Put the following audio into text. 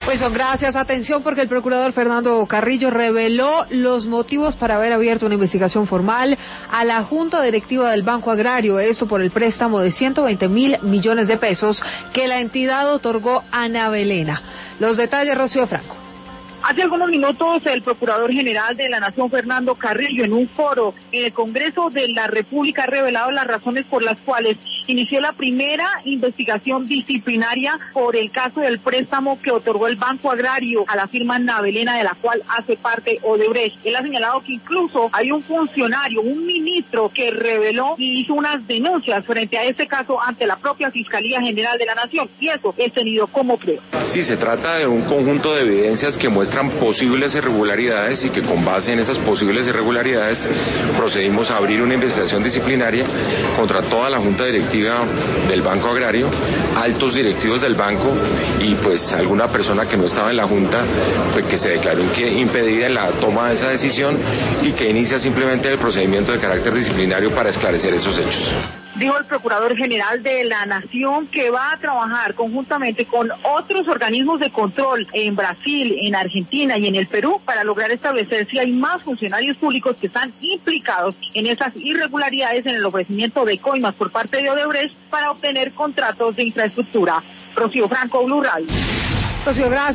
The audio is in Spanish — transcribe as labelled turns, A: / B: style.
A: Wilson, gracias. Atención, porque el procurador Fernando Carrillo reveló los motivos para haber abierto una investigación formal a la Junta Directiva del Banco Agrario, esto por el préstamo de 120.000 millones de pesos que la entidad otorgó a Ana Belena. Los detalles, Rocío Franco.
B: Hace algunos minutos, el Procurador General de la Nación, Fernando Carrillo, en un foro en el Congreso de la República, ha revelado las razones por las cuales inició la primera investigación disciplinaria por el caso del préstamo que otorgó el Banco Agrario a la firma Ana Belena, de la cual hace parte Odebrecht. Él ha señalado que incluso hay un funcionario, un ministro, que reveló y hizo unas denuncias frente a este caso ante la propia Fiscalía General de la Nación, y eso es tenido como prueba.
C: Sí, se trata de un conjunto de evidencias que muestran posibles irregularidades y que con base en esas posibles irregularidades procedimos a abrir una investigación disciplinaria contra toda la Junta Directiva del Banco Agrario, altos directivos del banco y pues alguna persona que no estaba en la Junta, pues, que se declaró impedida en la toma de esa decisión y que inicia simplemente el procedimiento de carácter disciplinario para esclarecer esos hechos.
B: Dijo el Procurador General de la Nación que va a trabajar conjuntamente con otros organismos de control en Brasil, en Argentina y en el Perú para lograr establecer si hay más funcionarios públicos que están implicados en esas irregularidades en el ofrecimiento de coimas por parte de Odebrecht para obtener contratos de infraestructura. Rocío Franco, Blue Radio.
A: Rocío, gracias.